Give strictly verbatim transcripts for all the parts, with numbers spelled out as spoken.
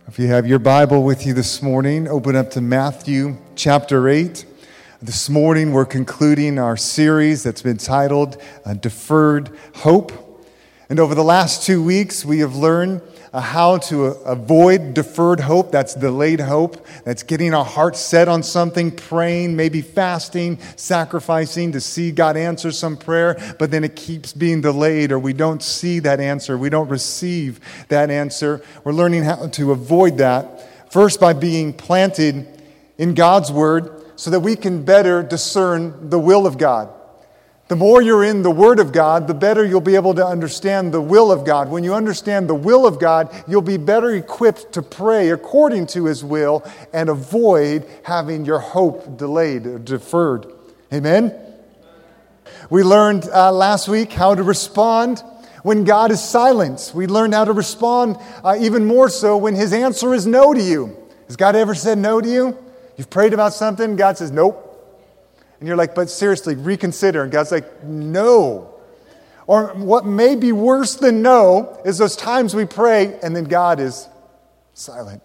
If you have your Bible with you this morning, open up to Matthew chapter eight. This morning we're concluding our series that's been titled uh, Deferred Hope. And over the last two weeks we have learned uh, how to uh, avoid deferred hope. That's delayed hope. That's getting our hearts set on something, praying, maybe fasting, sacrificing to see God answer some prayer, but then it keeps being delayed or we don't see that answer. We don't receive that answer. We're learning how to avoid that. First, by being planted in God's Word so that we can better discern the will of God. The more you're in the Word of God, the better you'll be able to understand the will of God. When you understand the will of God, you'll be better equipped to pray according to His will and avoid having your hope delayed or deferred. Amen? We learned uh, last week how to respond when God is silent. We learned how to respond uh, even more so when His answer is no to you. Has God ever said no to you? You've prayed about something, God says nope. And you're like, but seriously, reconsider. And God's like, no. Or what may be worse than no is those times we pray and then God is silent.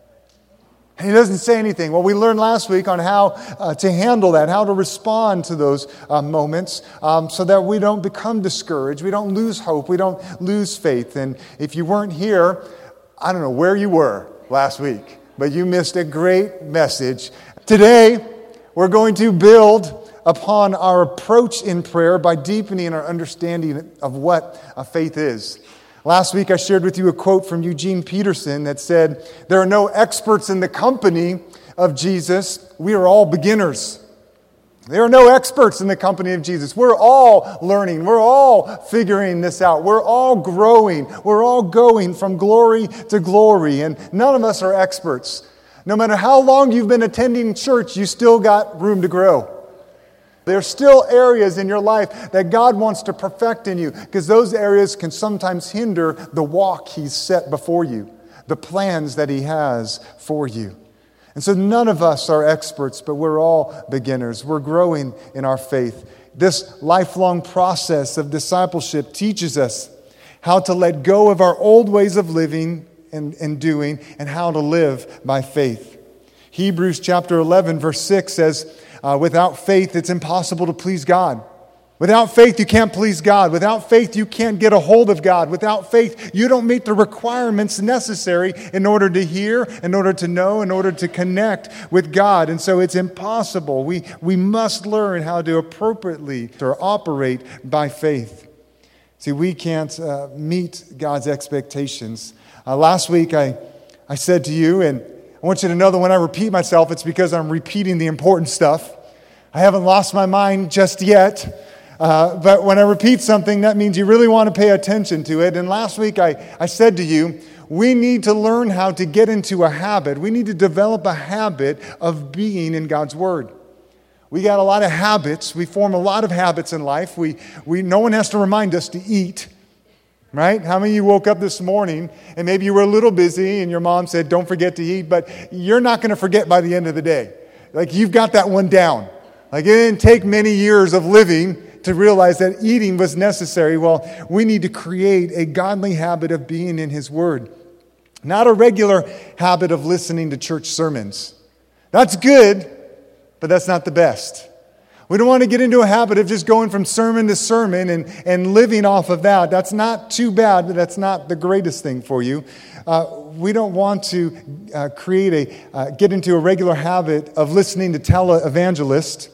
And He doesn't say anything. Well, we learned last week on how uh, to handle that, how to respond to those uh, moments um, so that we don't become discouraged. We don't lose hope. We don't lose faith. And if you weren't here, I don't know where you were last week, but you missed a great message. Today, we're going to build upon our approach in prayer by deepening our understanding of what a faith is. Last week I shared with you a quote from Eugene Peterson that said, "There are no experts in the company of Jesus. We are all beginners." There are no experts in the company of Jesus. We're all learning. We're all figuring this out. We're all growing. We're all going from glory to glory. And none of us are experts. No matter how long you've been attending church, you still got room to grow. There's still areas in your life that God wants to perfect in you because those areas can sometimes hinder the walk He's set before you, the plans that He has for you. And so none of us are experts, but we're all beginners. We're growing in our faith. This lifelong process of discipleship teaches us how to let go of our old ways of living and, and doing and how to live by faith. Hebrews chapter eleven verse six says, Uh, without faith, it's impossible to please God. Without faith, you can't please God. Without faith, you can't get a hold of God. Without faith, you don't meet the requirements necessary in order to hear, in order to know, in order to connect with God. And so it's impossible. We, we must learn how to appropriately or operate by faith. See, we can't uh, meet God's expectations. Uh, last week, I, I said to you, and I want you to know that when I repeat myself, it's because I'm repeating the important stuff. I haven't lost my mind just yet. Uh, but when I repeat something, that means you really want to pay attention to it. And last week I, I said to you, we need to learn how to get into a habit. We need to develop a habit of being in God's Word. We got a lot of habits. We form a lot of habits in life. We, we, no one has to remind us to eat. Right? How many of you woke up this morning and maybe you were a little busy and your mom said, don't forget to eat, but you're not going to forget by the end of the day. Like you've got that one down. Like it didn't take many years of living to realize that eating was necessary. Well, we need to create a godly habit of being in His Word. Not a regular habit of listening to church sermons. That's good, but that's not the best. We don't want to get into a habit of just going from sermon to sermon and, and living off of that. That's not too bad, but that's not the greatest thing for you. Uh, we don't want to uh, create a, uh, get into a regular habit of listening to televangelists.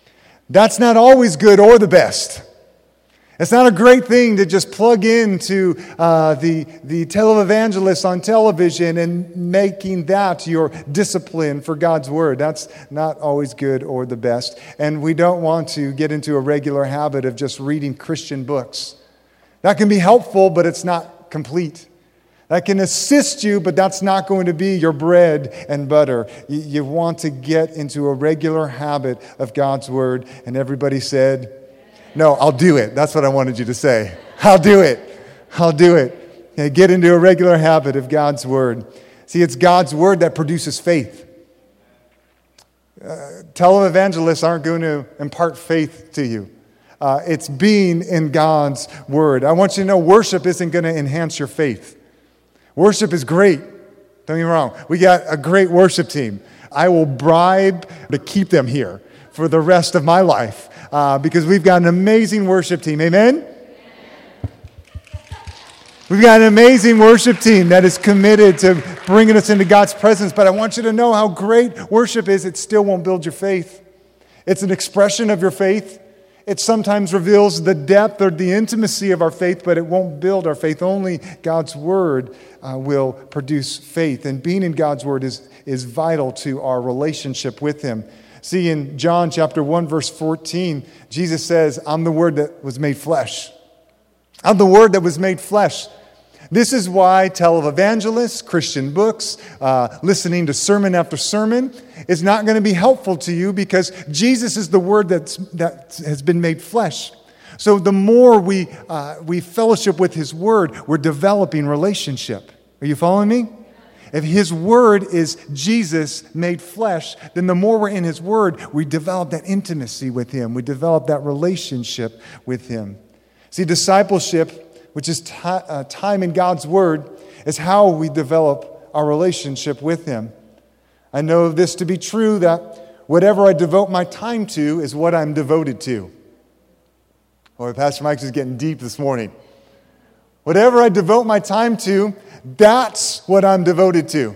That's not always good or the best. It's not a great thing to just plug into uh, the, the televangelist on television and making that your discipline for God's Word. That's not always good or the best. And we don't want to get into a regular habit of just reading Christian books. That can be helpful, but it's not complete. That can assist you, but that's not going to be your bread and butter. You, you want to get into a regular habit of God's Word. And everybody said, no, I'll do it. That's what I wanted you to say. I'll do it. I'll do it. Okay, get into a regular habit of God's Word. See, it's God's Word that produces faith. Uh, televangelists aren't going to impart faith to you. Uh, it's being in God's Word. I want you to know worship isn't going to enhance your faith. Worship is great, Don't get me wrong. We got a great worship team. I will bribe to keep them here for the rest of my life uh, because we've got an amazing worship team. Amen? We've got an amazing worship team that is committed to bringing us into God's presence. But I want you to know how great worship is. It still won't build your faith. It's an expression of your faith. It sometimes reveals the depth or the intimacy of our faith, but it won't build our faith. Only God's Word uh, will produce faith. And being in God's Word is, is vital to our relationship with Him. See, in John chapter one, verse fourteen, Jesus says, I'm the Word that was made flesh. I'm the Word that was made flesh. This is why televangelists, Christian books, uh, listening to sermon after sermon is not going to be helpful to you because Jesus is the Word that's, that has been made flesh. So the more we uh, we fellowship with His Word, we're developing relationship. Are you following me? If His Word is Jesus made flesh, then the more we're in His Word, we develop that intimacy with Him. We develop that relationship with Him. See, discipleship, which is t- uh, time in God's Word, is how we develop our relationship with Him. I know this to be true, that whatever I devote my time to is what I'm devoted to. Boy, Pastor Mike's just getting deep this morning. Whatever I devote my time to, that's what I'm devoted to.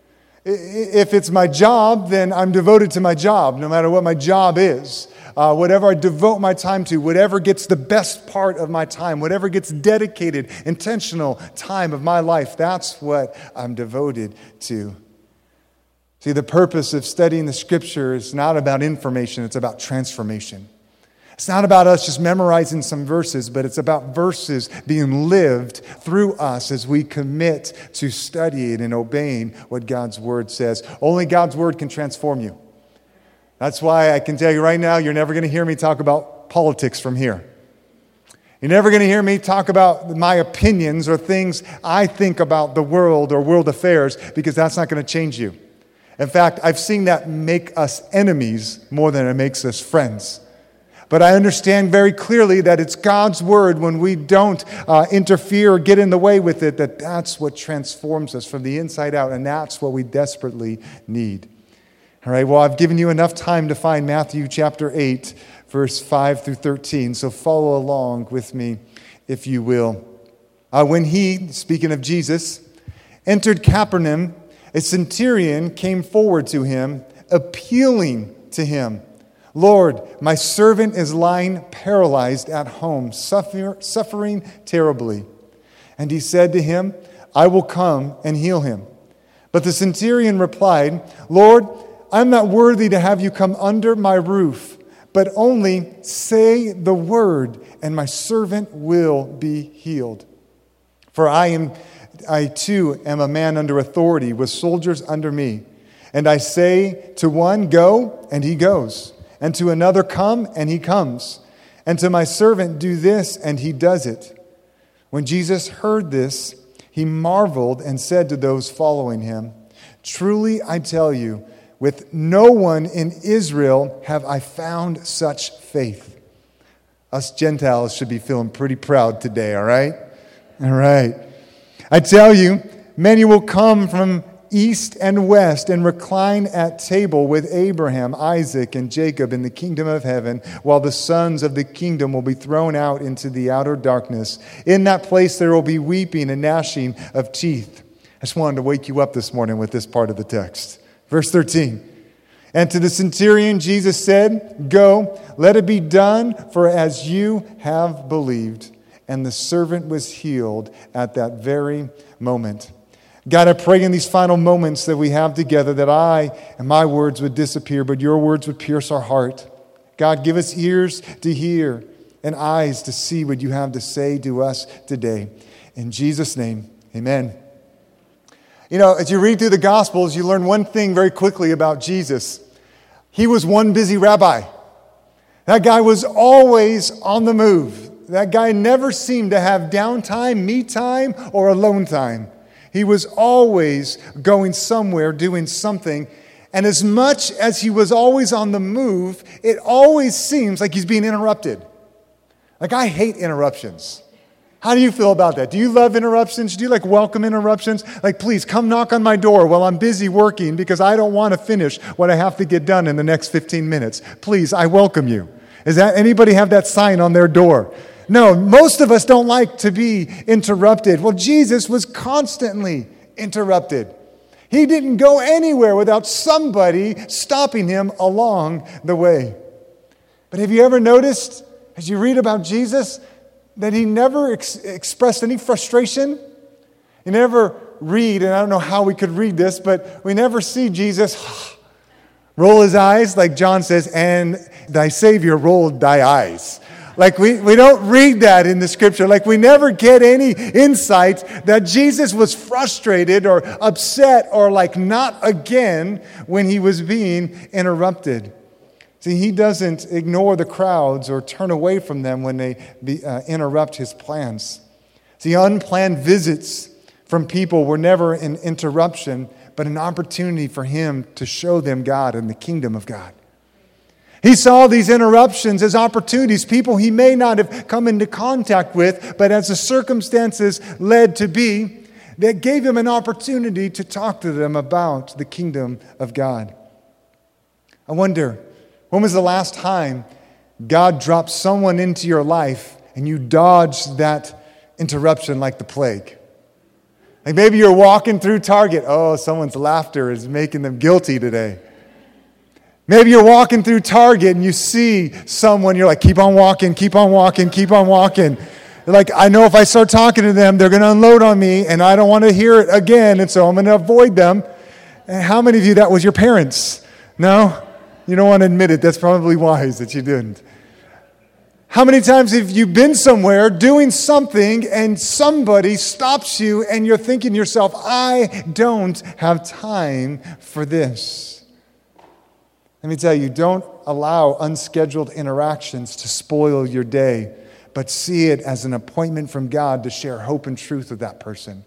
If it's my job, then I'm devoted to my job, no matter what my job is. Uh, whatever I devote my time to, whatever gets the best part of my time, whatever gets dedicated, intentional time of my life, that's what I'm devoted to. See, the purpose of studying the Scripture is not about information, it's about transformation. It's not about us just memorizing some verses, but it's about verses being lived through us as we commit to studying and obeying what God's Word says. Only God's Word can transform you. That's why I can tell you right now, you're never going to hear me talk about politics from here. You're never going to hear me talk about my opinions or things I think about the world or world affairs, because that's not going to change you. In fact, I've seen that make us enemies more than it makes us friends. But I understand very clearly that it's God's Word, when we don't uh, interfere or get in the way with it, that that's what transforms us from the inside out, and that's what we desperately need. All right, well, I've given you enough time to find Matthew chapter eight, verse five through thirteen, so follow along with me, if you will. Uh, when he, speaking of Jesus, entered Capernaum, a centurion came forward to him, appealing to him, Lord, my servant is lying paralyzed at home, suffer, suffering terribly. And he said to him, I will come and heal him. But the centurion replied, Lord, I'm not worthy to have you come under my roof, but only say the word, and my servant will be healed. For I am, I too am a man under authority, with soldiers under me. And I say to one, go, and he goes. And to another, come, and he comes. And to my servant, do this, and he does it. When Jesus heard this, he marveled and said to those following him, truly I tell you, with no one in Israel have I found such faith. Us Gentiles should be feeling pretty proud today, all right? All right. I tell you, many will come from east and west and recline at table with Abraham, Isaac, and Jacob in the kingdom of heaven, while the sons of the kingdom will be thrown out into the outer darkness. In that place there will be weeping and gnashing of teeth. I just wanted to wake you up this morning with this part of the text. Verse thirteen. And to the centurion Jesus said, go, let it be done, for as you have believed. And the servant was healed at that very moment. God, I pray in these final moments that we have together that I and my words would disappear, but your words would pierce our heart. God, give us ears to hear and eyes to see what you have to say to us today. In Jesus' name, amen. You know, as you read through the Gospels, you learn one thing very quickly about Jesus. He was one busy rabbi. That guy was always on the move. That guy never seemed to have downtime, me time, or alone time. He was always going somewhere, doing something. And as much as he was always on the move, it always seems like he's being interrupted. Like, I hate interruptions. How do you feel about that? Do you love interruptions? Do you like welcome interruptions? Like, please come knock on my door while I'm busy working because I don't want to finish what I have to get done in the next fifteen minutes. Please, I welcome you. Is that anybody have that sign on their door? No, most of us don't like to be interrupted. Well, Jesus was constantly interrupted. He didn't go anywhere without somebody stopping him along the way. But have you ever noticed, as you read about Jesus, that he never ex- expressed any frustration? You never read, and I don't know how we could read this, but we never see Jesus roll his eyes, like John says, and thy Savior rolled thy eyes. Like we, we don't read that in the scripture. Like we never get any insight that Jesus was frustrated or upset or like not again when he was being interrupted. See, he doesn't ignore the crowds or turn away from them when they be, uh, interrupt his plans. See, unplanned visits from people were never an interruption, but an opportunity for him to show them God and the kingdom of God. He saw these interruptions as opportunities, people he may not have come into contact with, but as the circumstances led to be, that gave him an opportunity to talk to them about the kingdom of God. I wonder, when was the last time God dropped someone into your life and you dodged that interruption like the plague? Like maybe you're walking through Target. Oh, someone's laughter is making them guilty today. Maybe you're walking through Target and you see someone, you're like, keep on walking, keep on walking, keep on walking. You're like, I know if I start talking to them, they're going to unload on me and I don't want to hear it again, and so I'm going to avoid them. And how many of you, that was your parents? No? You don't want to admit it. That's probably wise that you didn't. How many times have you been somewhere doing something and somebody stops you and you're thinking to yourself, I don't have time for this? Let me tell you, don't allow unscheduled interactions to spoil your day, but see it as an appointment from God to share hope and truth with that person.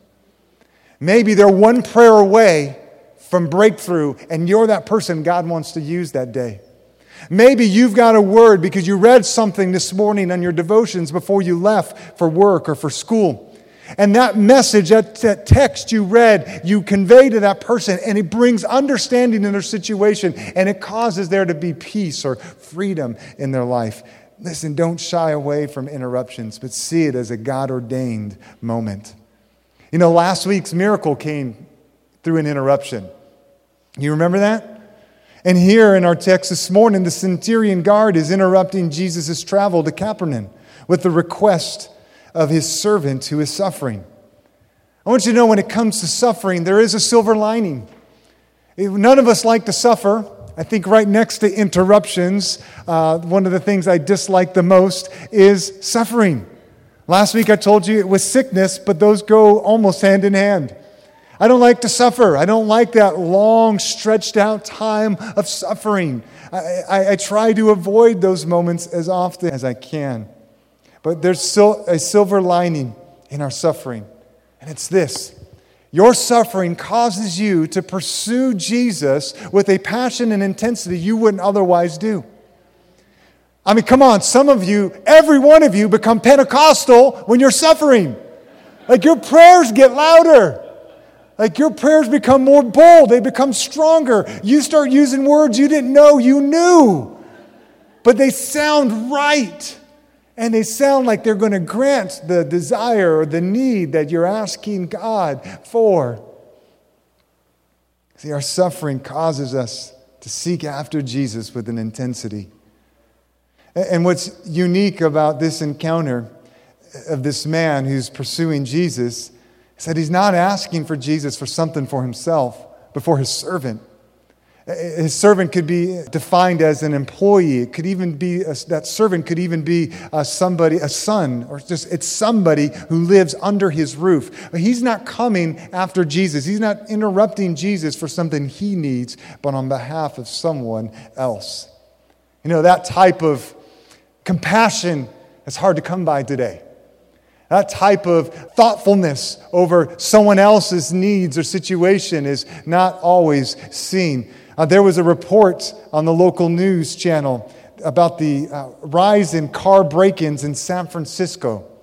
Maybe they're one prayer away from breakthrough, and you're that person God wants to use that day. Maybe you've got a word because you read something this morning on your devotions before you left for work or for school. And that message, that, that text you read, you convey to that person, and it brings understanding in their situation, and it causes there to be peace or freedom in their life. Listen, don't shy away from interruptions, but see it as a God-ordained moment. You know, last week's miracle came through an interruption. You remember that? And here in our text this morning, the centurion guard is interrupting Jesus' travel to Capernaum with the request of his servant who is suffering. I want you to know, when it comes to suffering, there is a silver lining. None of us like to suffer. I think right next to interruptions, uh, one of the things I dislike the most is suffering. Last week I told you it was sickness, but those go almost hand in hand. I don't like to suffer. I don't like that long, stretched out time of suffering. I, I, I try to avoid those moments as often as I can. But there's still a silver lining in our suffering, and it's this. Your suffering causes you to pursue Jesus with a passion and intensity you wouldn't otherwise do. I mean, come on, some of you, every one of you become Pentecostal when you're suffering. Like your prayers get louder. Like your prayers become more bold. They become stronger. You start using words you didn't know you knew. But they sound right. And they sound like they're going to grant the desire or the need that you're asking God for. See, our suffering causes us to seek after Jesus with an intensity. And what's unique about this encounter of this man who's pursuing Jesus is that he's not asking for Jesus for something for himself, but for his servant. His servant could be defined as an employee. It could even be, a, that servant could even be a somebody, a son, or just it's somebody who lives under his roof. But he's not coming after Jesus. He's not interrupting Jesus for something he needs, but on behalf of someone else. You know, that type of compassion is hard to come by today. That type of thoughtfulness over someone else's needs or situation is not always seen. Uh, there was a report on the local news channel about the uh, rise in car break-ins in San Francisco.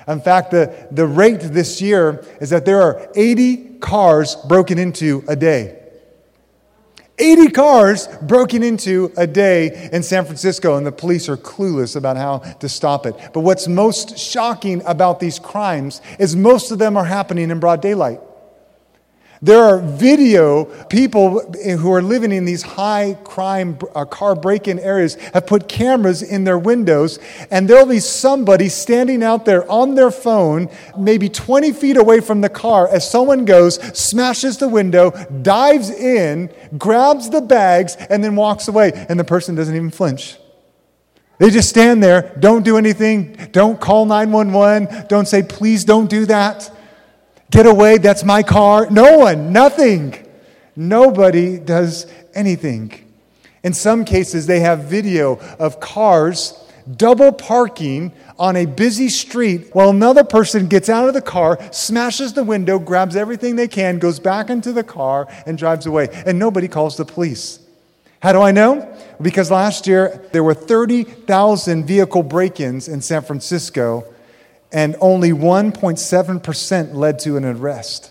In fact, the, the rate this year is that there are eighty cars broken into a day. eighty cars broken into a day in San Francisco, and the police are clueless about how to stop it. But what's most shocking about these crimes is most of them are happening in broad daylight. There are video people who are living in these high crime uh, car break-in areas have put cameras in their windows, and there'll be somebody standing out there on their phone, maybe twenty feet away from the car, as someone goes, smashes the window, dives in, grabs the bags, and then walks away. And the person doesn't even flinch. They just stand there, don't do anything, don't call nine one one, don't say, please don't do that. Get away, that's my car. No one, nothing. Nobody does anything. In some cases, they have video of cars double parking on a busy street while another person gets out of the car, smashes the window, grabs everything they can, goes back into the car, and drives away. And nobody calls the police. How do I know? Because last year, there were thirty thousand vehicle break-ins in San Francisco, and only one point seven percent led to an arrest.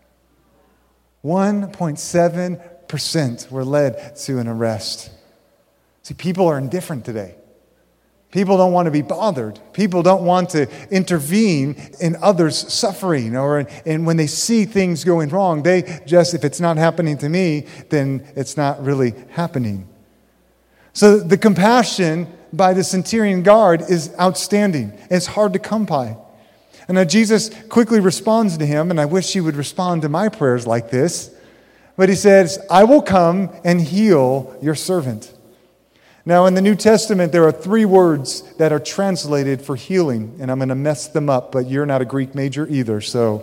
one point seven percent were led to an arrest. See, people are indifferent today. People don't want to be bothered. People don't want to intervene in others' suffering, or in, in when they see things going wrong, they just, if it's not happening to me, then it's not really happening. So the compassion by the centurion guard is outstanding. It's hard to come by. And now Jesus quickly responds to him, and I wish he would respond to my prayers like this. But he says, I will come and heal your servant. Now in the New Testament, there are three words that are translated for healing, and I'm going to mess them up, but you're not a Greek major either. So,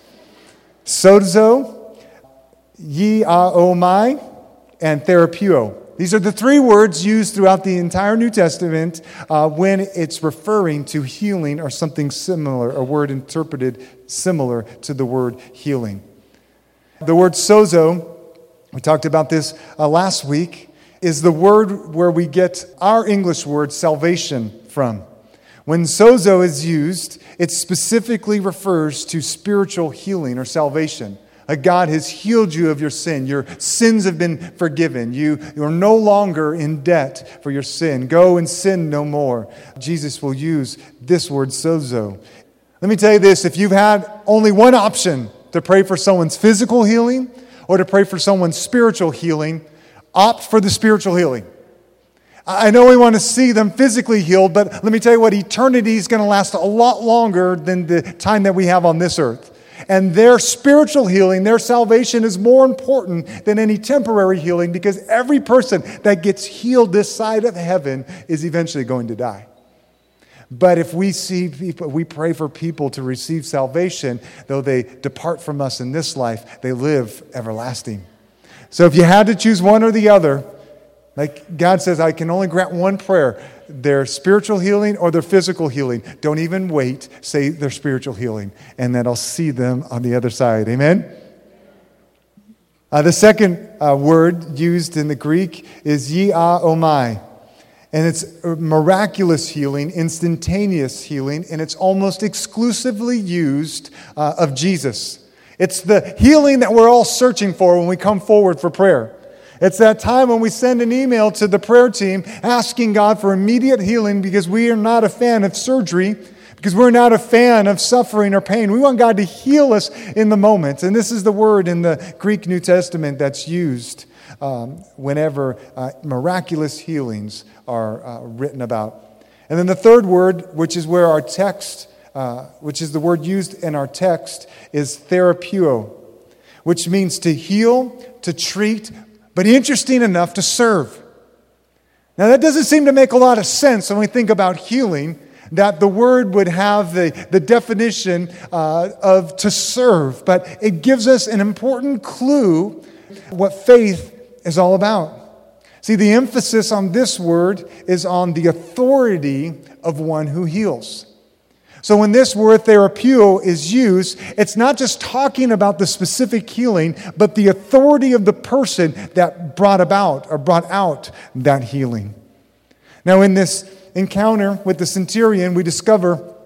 sozo, yiaomai, and therapeuo. These are the three words used throughout the entire New Testament uh, when it's referring to healing or something similar, a word interpreted similar to the word healing. The word sozo, we talked about this uh, last week, is the word where we get our English word salvation from. When sozo is used, it specifically refers to spiritual healing or salvation. God has healed you of your sin. Your sins have been forgiven. You, you are no longer in debt for your sin. Go and sin no more. Jesus will use this word, sozo. Let me tell you this. If you've had only one option to pray for someone's physical healing or to pray for someone's spiritual healing, opt for the spiritual healing. I know we want to see them physically healed, but let me tell you what, eternity is going to last a lot longer than the time that we have on this earth. And their spiritual healing, their salvation is more important than any temporary healing, because every person that gets healed this side of heaven is eventually going to die. But if we see people, we pray for people to receive salvation, though they depart from us in this life, they live everlasting. So if you had to choose one or the other, like God says, I can only grant one prayer, their spiritual healing or their physical healing. Don't even wait. Say their spiritual healing, and then I'll see them on the other side. Amen? Uh, the second uh, word used in the Greek is yiaomai. And it's miraculous healing, instantaneous healing, and it's almost exclusively used uh, of Jesus. It's the healing that we're all searching for when we come forward for prayer. It's that time when we send an email to the prayer team asking God for immediate healing because we are not a fan of surgery, because we're not a fan of suffering or pain. We want God to heal us in the moment. And this is the word in the Greek New Testament that's used um, whenever uh, miraculous healings are uh, written about. And then the third word, which is where our text, uh, which is the word used in our text, is therapeuo, which means to heal, to treat, but interesting enough, to serve. Now that doesn't seem to make a lot of sense when we think about healing, that the word would have the, the definition uh, of to serve, but it gives us an important clue what faith is all about. See, the emphasis on this word is on the authority of one who heals. So when this word therapeuo is used, it's not just talking about the specific healing, but the authority of the person that brought about or brought out that healing. Now in this encounter with the centurion, we discover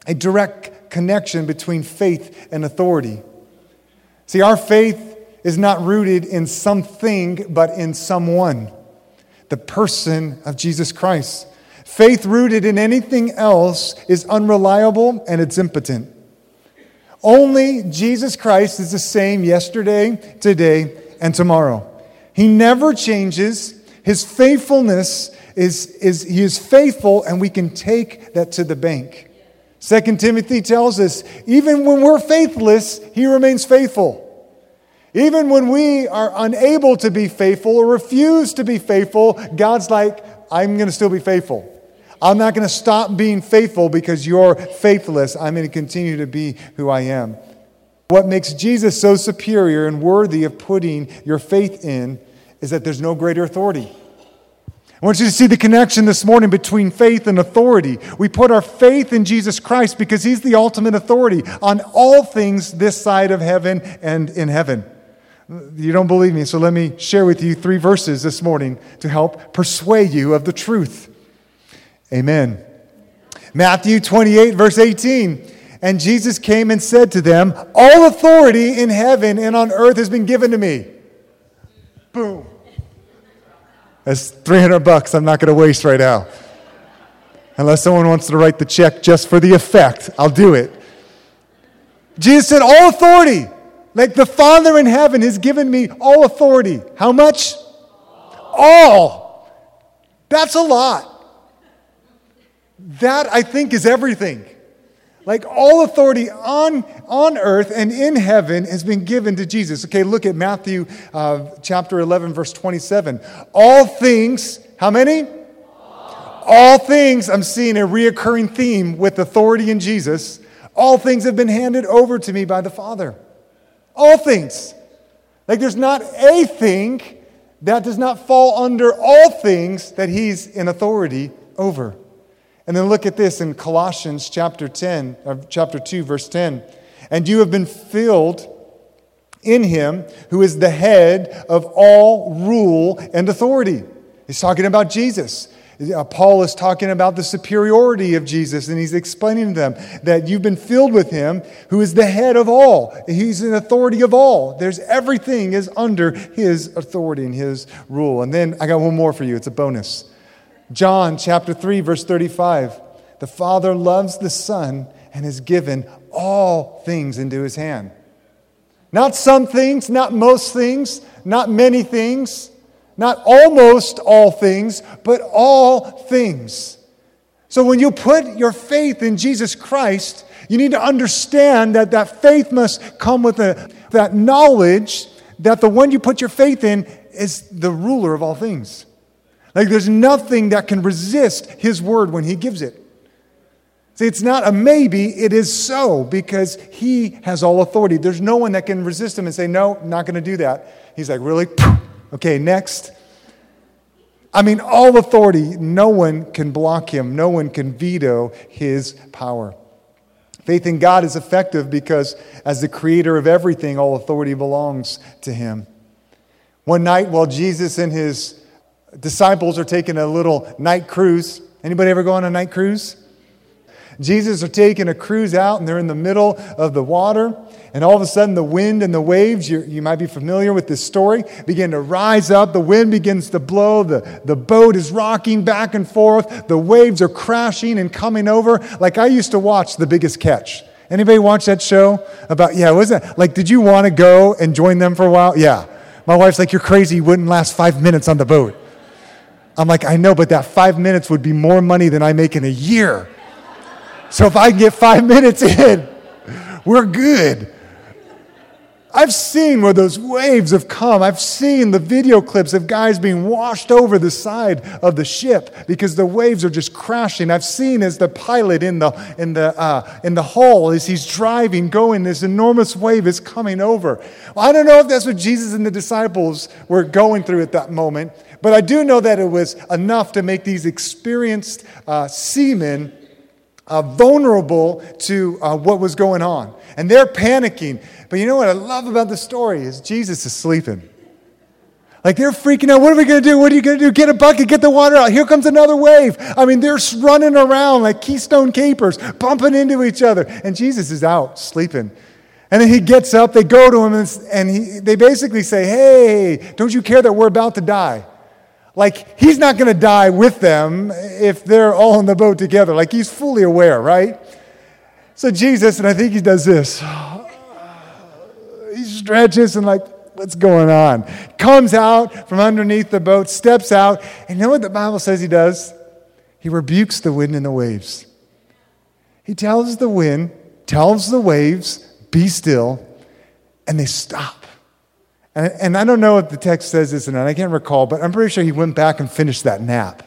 a direct connection between faith and authority. See, our faith is not rooted in something, but in someone, the person of Jesus Christ. Faith rooted in anything else is unreliable and it's impotent. Only Jesus Christ is the same yesterday, today, and tomorrow. He never changes. His faithfulness is, is he is faithful, and we can take that to the bank. Second Timothy tells us, even when we're faithless, he remains faithful. Even when we are unable to be faithful or refuse to be faithful, God's like, I'm going to still be faithful. I'm not going to stop being faithful because you're faithless. I'm going to continue to be who I am. What makes Jesus so superior and worthy of putting your faith in is that there's no greater authority. I want you to see the connection this morning between faith and authority. We put our faith in Jesus Christ because he's the ultimate authority on all things this side of heaven and in heaven. You don't believe me, so let me share with you three verses this morning to help persuade you of the truth. Amen. Matthew twenty-eight, verse eighteen. And Jesus came and said to them, all authority in heaven and on earth has been given to me. Boom. That's three hundred bucks I'm not going to waste right now. Unless someone wants to write the check just for the effect, I'll do it. Jesus said, all authority. Like the Father in heaven has given me all authority. How much? All. That's a lot. That, I think, is everything. Like all authority on, on earth and in heaven has been given to Jesus. Okay, look at Matthew uh, chapter eleven, verse twenty-seven. All things, how many? All. All things, I'm seeing a reoccurring theme with authority in Jesus. All things have been handed over to me by the Father. All things. Like there's not a thing that does not fall under all things that he's in authority over. And then look at this in Colossians chapter ten, or chapter two, verse ten. And you have been filled in him who is the head of all rule and authority. He's talking about Jesus. Uh, Paul is talking about the superiority of Jesus, and he's explaining to them that you've been filled with him who is the head of all. He's an authority of all. There's everything is under his authority and his rule. And then I got one more for you. It's a bonus. John chapter three, verse thirty-five. The Father loves the Son and has given all things into his hand. Not some things, not most things, not many things, not almost all things, but all things. So when you put your faith in Jesus Christ, you need to understand that that faith must come with a, that knowledge that the one you put your faith in is the ruler of all things. Like there's nothing that can resist his word when he gives it. See, it's not a maybe, it is so, because he has all authority. There's no one that can resist him and say, no, I'm not going to do that. He's like, really? Okay, next. I mean, all authority, no one can block him. No one can veto his power. Faith in God is effective because as the creator of everything, all authority belongs to him. One night while Jesus and his disciples are taking a little night cruise. Anybody ever go on a night cruise? Jesus are taking a cruise out and they're in the middle of the water. And all of a sudden the wind and the waves, you, you might be familiar with this story, begin to rise up. The wind begins to blow. The, the boat is rocking back and forth. The waves are crashing and coming over. Like I used to watch The Biggest Catch. Anybody watch that show? About, yeah, was that, like, did you want to go and join them for a while? Yeah. My wife's like, you're crazy. You wouldn't last five minutes on the boat. I'm like, I know, but that five minutes would be more money than I make in a year. So if I can get five minutes in, we're good. I've seen where those waves have come. I've seen the video clips of guys being washed over the side of the ship because the waves are just crashing. I've seen as the pilot in the in the uh, in the hull as he's driving, going, this enormous wave is coming over. Well, I don't know if that's what Jesus and the disciples were going through at that moment, but I do know that it was enough to make these experienced uh, seamen Uh, vulnerable to uh, what was going on. And they're panicking. But you know what I love about the story is Jesus is sleeping. Like they're freaking out. What are we going to do? What are you going to do? Get a bucket, get the water out. Here comes another wave. I mean, they're running around like Keystone Capers, bumping into each other. And Jesus is out sleeping. And then he gets up, they go to him, and, and he, they basically say, hey, don't you care that we're about to die? Like, he's not going to die with them if they're all in the boat together. Like, he's fully aware, right? So Jesus, and I think he does this. He stretches and like, what's going on? Comes out from underneath the boat, steps out, and you know what the Bible says he does? He rebukes the wind and the waves. He tells the wind, tells the waves, be still, and they stop. And, and I don't know if the text says this or not, I can't recall, but I'm pretty sure he went back and finished that nap.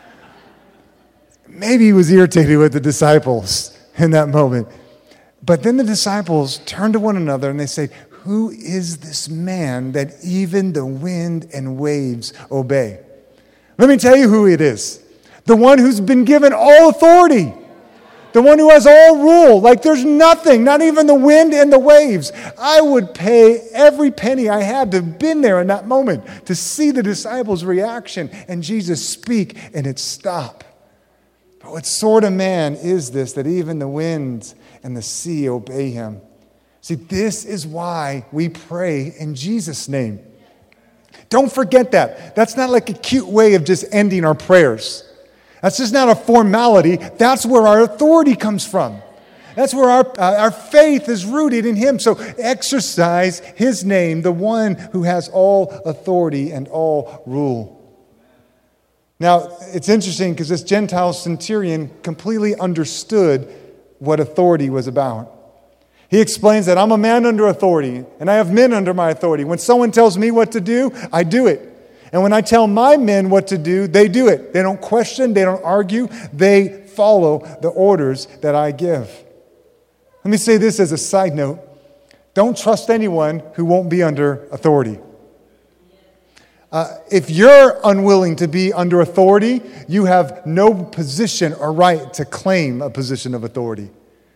Maybe he was irritated with the disciples in that moment. But then the disciples turn to one another and they say, who is this man that even the wind and waves obey? Let me tell you who it is. The one who's been given all authority. The one who has all rule. Like there's nothing, not even the wind and the waves. I would pay every penny I had to have been there in that moment to see the disciples' reaction and Jesus speak and it stop. But what sort of man is this that even the winds and the sea obey him? See, this is why we pray in Jesus' name. Don't forget that. That's not like a cute way of just ending our prayers. That's just not a formality. That's where our authority comes from. That's where our, uh, our faith is rooted in him. So exercise his name, the one who has all authority and all rule. Now, it's interesting because this Gentile centurion completely understood what authority was about. He explains that I'm a man under authority, and I have men under my authority. When someone tells me what to do, I do it. And when I tell my men what to do, they do it. They don't question, they don't argue, they follow the orders that I give. Let me say this as a side note. Don't trust anyone who won't be under authority. Uh, if you're unwilling to be under authority, you have no position or right to claim a position of authority.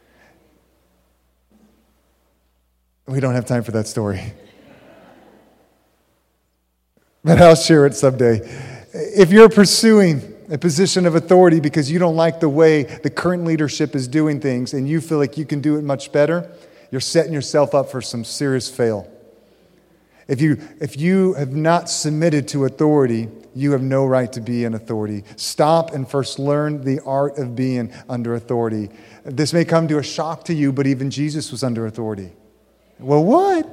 We don't have time for that story. But I'll share it someday. If you're pursuing a position of authority because you don't like the way the current leadership is doing things and you feel like you can do it much better, you're setting yourself up for some serious fail. If you, if you have not submitted to authority, you have no right to be in authority. Stop and first learn the art of being under authority. This may come to a shock to you, but even Jesus was under authority. Well, what?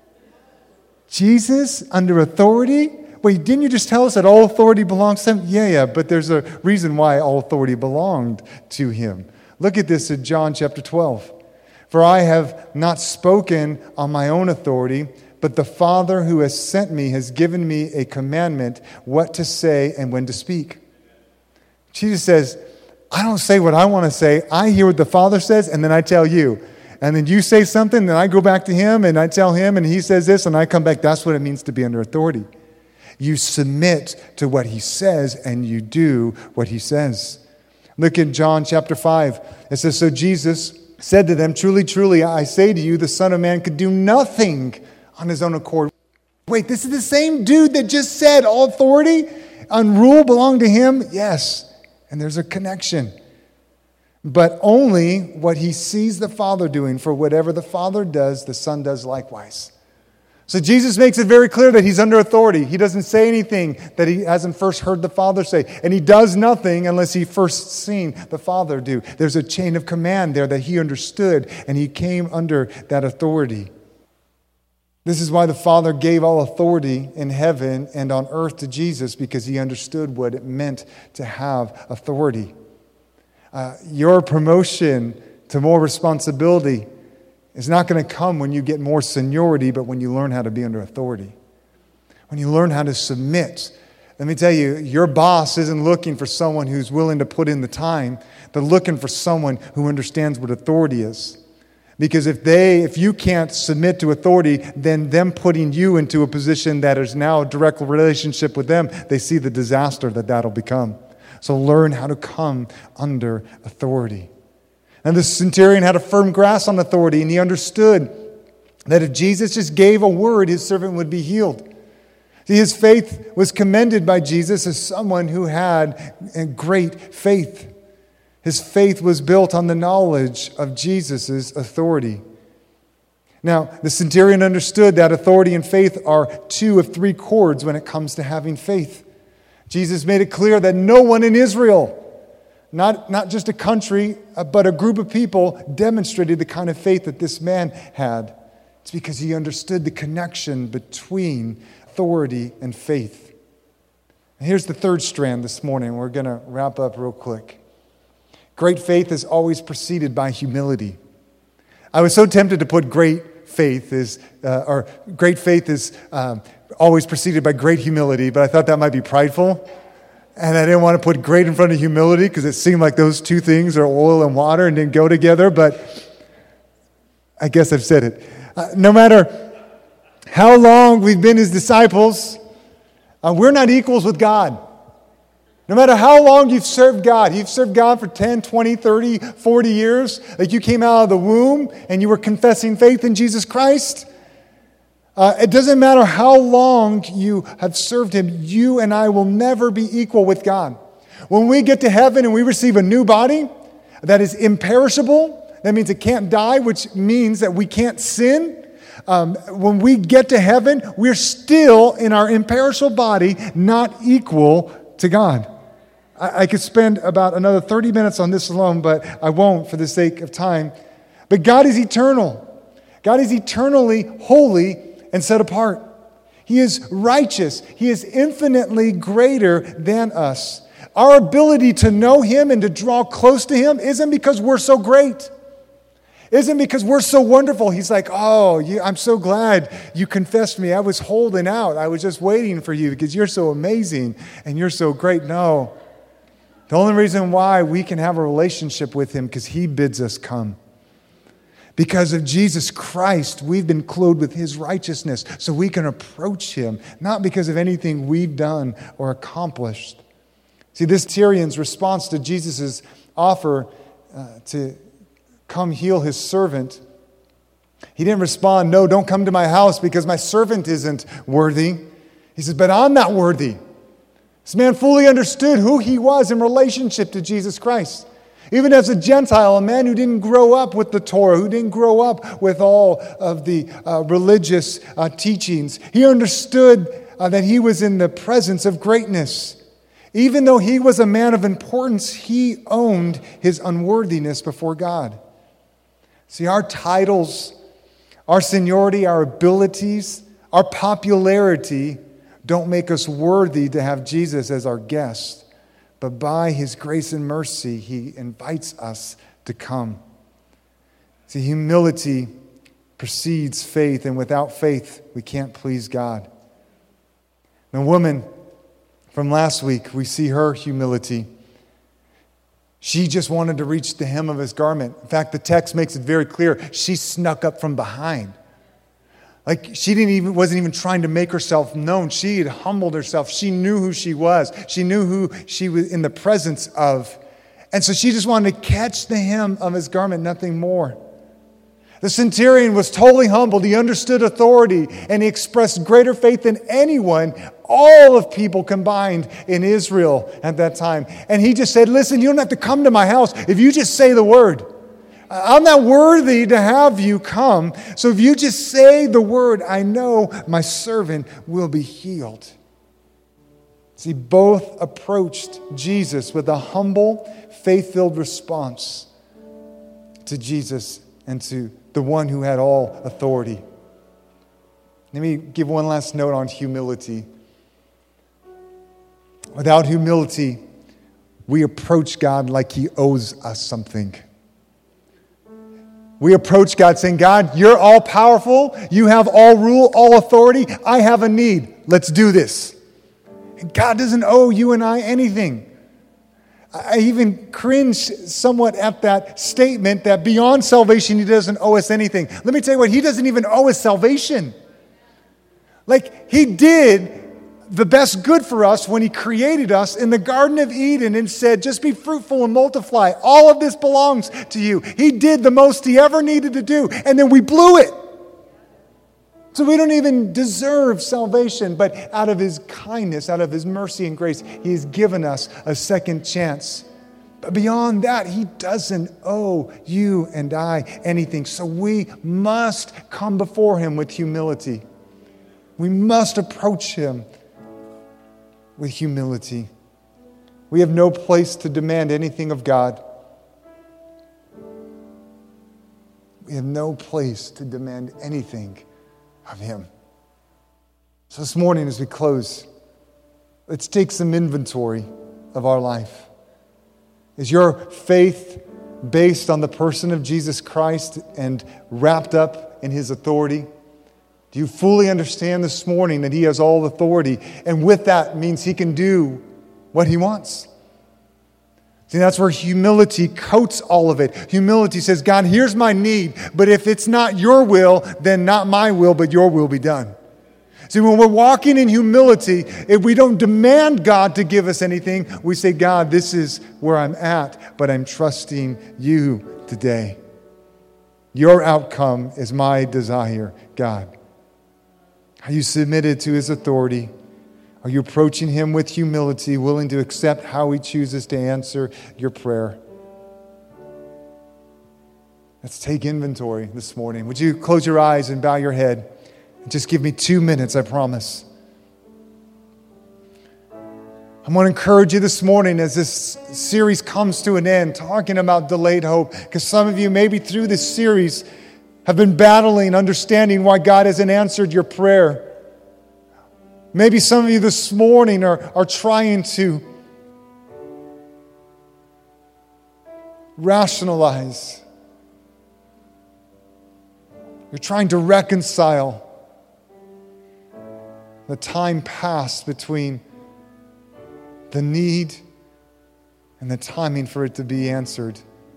Jesus under authority? Wait, didn't you just tell us that all authority belongs to him? Yeah, yeah, but there's a reason why all authority belonged to him. Look at this in John chapter twelve. For I have not spoken on my own authority, but the Father who has sent me has given me a commandment what to say and when to speak. Jesus says, I don't say what I want to say. I hear what the Father says, and then I tell you. And then you say something, then I go back to him, and I tell him, and he says this, and I come back. That's what it means to be under authority. You submit to what he says, and you do what he says. Look in John chapter five. It says, so Jesus said to them, truly, truly, I say to you, the Son of Man could do nothing on his own accord. Wait, this is the same dude that just said all authority and rule belong to him? Yes. And there's a connection. But only what he sees the Father doing. For whatever the Father does, the Son does likewise. So Jesus makes it very clear that he's under authority. He doesn't say anything that he hasn't first heard the Father say. And he does nothing unless he first seen the Father do. There's a chain of command there that he understood, and he came under that authority. This is why the Father gave all authority in heaven and on earth to Jesus, because he understood what it meant to have authority. Uh, your promotion to more responsibility is not going to come when you get more seniority, but when you learn how to be under authority. When you learn how to submit. Let me tell you, your boss isn't looking for someone who's willing to put in the time. They're looking for someone who understands what authority is. Because if they, if you can't submit to authority, then them putting you into a position that is now a direct relationship with them, they see the disaster that that'll become. So learn how to come under authority. And the centurion had a firm grasp on authority, and he understood that if Jesus just gave a word, his servant would be healed. See, his faith was commended by Jesus as someone who had great faith. His faith was built on the knowledge of Jesus' authority. Now, the centurion understood that authority and faith are two of three chords when it comes to having faith. Jesus made it clear that no one in Israel, not, not just a country, but a group of people, demonstrated the kind of faith that this man had. It's because he understood the connection between authority and faith. And here's the third strand this morning. We're going to wrap up real quick. Great faith is always preceded by humility. I was so tempted to put great faith is, uh, or great faith is um, always preceded by great humility, but I thought that might be prideful. And I didn't want to put great in front of humility because it seemed like those two things are oil and water and didn't go together, but I guess I've said it. Uh, no matter how long we've been his disciples, uh, we're not equals with God. No matter how long you've served God, you've served God for ten, twenty, thirty, forty years, like you came out of the womb and you were confessing faith in Jesus Christ. Uh, it doesn't matter how long you have served him, you and I will never be equal with God. When we get to heaven and we receive a new body that is imperishable, that means it can't die, which means that we can't sin. Um, when we get to heaven, we're still in our imperishable body, not equal to God. I could spend about another thirty minutes on this alone, but I won't for the sake of time. But God is eternal. God is eternally holy and set apart. He is righteous. He is infinitely greater than us. Our ability to know him and to draw close to him isn't because we're so great. Isn't because we're so wonderful. He's like, oh, you, I'm so glad you confessed me. I was holding out. I was just waiting for you because you're so amazing and you're so great. No. The only reason why we can have a relationship with him because he bids us come. Because of Jesus Christ, we've been clothed with his righteousness so we can approach him, not because of anything we've done or accomplished. See, this Tyrion's response to Jesus' offer uh, to come heal his servant, he didn't respond, no, don't come to my house because my servant isn't worthy. He says, but I'm not worthy. This man fully understood who he was in relationship to Jesus Christ. Even as a Gentile, a man who didn't grow up with the Torah, who didn't grow up with all of the uh, religious uh, teachings, he understood uh, that he was in the presence of greatness. Even though he was a man of importance, he owned his unworthiness before God. See, our titles, our seniority, our abilities, our popularity don't make us worthy to have Jesus as our guest. But by his grace and mercy, he invites us to come. See, humility precedes faith, and without faith, we can't please God. The woman from last week, we see her humility. She just wanted to reach the hem of his garment. In fact, the text makes it very clear. She snuck up from behind. Like she didn't even wasn't even trying to make herself known. She had humbled herself. She knew who she was. She knew who she was in the presence of. And so she just wanted to catch the hem of his garment, nothing more. The centurion was totally humbled. He understood authority and he expressed greater faith than anyone, all of people combined in Israel at that time. And he just said, listen, you don't have to come to my house if you just say the word. I'm not worthy to have you come. So if you just say the word, I know my servant will be healed. See, both approached Jesus with a humble, faith-filled response to Jesus and to the one who had all authority. Let me give one last note on humility. Without humility, we approach God like he owes us something. We approach God saying, God, you're all powerful. You have all rule, all authority. I have a need. Let's do this. And God doesn't owe you and I anything. I even cringe somewhat at that statement that beyond salvation, he doesn't owe us anything. Let me tell you what, he doesn't even owe us salvation. Like he did the best good for us when he created us in the Garden of Eden and said, just be fruitful and multiply. All of this belongs to you. He did the most he ever needed to do, and then we blew it. So we don't even deserve salvation, but out of His kindness, out of His mercy and grace, He has given us a second chance. But beyond that, He doesn't owe you and I anything. So we must come before Him with humility. We must approach Him with humility. We have no place to demand anything of God. We have no place to demand anything of Him. So this morning as we close, let's take some inventory of our life. Is your faith based on the person of Jesus Christ and wrapped up in His authority? Do you fully understand this morning that He has all authority, and with that means He can do what He wants? See, that's where humility coats all of it. Humility says, God, here's my need, but if it's not your will, then not my will, but your will be done. See, when we're walking in humility, if we don't demand God to give us anything, we say, God, this is where I'm at, but I'm trusting you today. Your outcome is my desire, God. Are you submitted to His authority? Are you approaching Him with humility, willing to accept how He chooses to answer your prayer? Let's take inventory this morning. Would you close your eyes and bow your head? Just give me two minutes, I promise. I want to encourage you this morning as this series comes to an end, talking about delayed hope, because some of you maybe through this series have been battling, understanding why God hasn't answered your prayer. Maybe some of you this morning are, are trying to rationalize. You're trying to reconcile the time past between the need and the timing for it to be answered.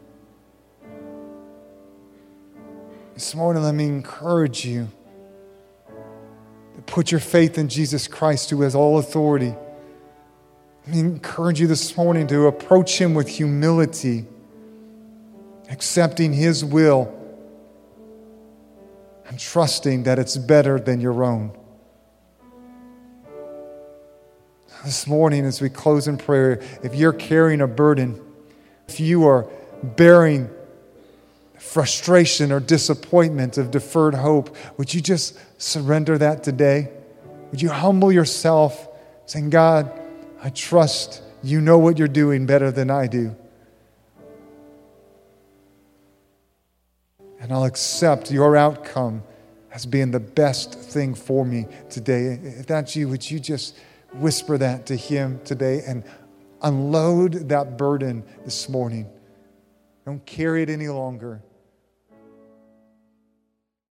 This morning, let me encourage you to put your faith in Jesus Christ, who has all authority. Let me encourage you this morning to approach Him with humility, accepting His will, and trusting that it's better than your own. This morning, as we close in prayer, if you're carrying a burden, if you are bearing frustration or disappointment of deferred hope, would you just surrender that today? Would you humble yourself, saying, God, I trust you know what you're doing better than I do. And I'll accept your outcome as being the best thing for me today. If that's you, would you just whisper that to Him today and unload that burden this morning? Don't carry it any longer.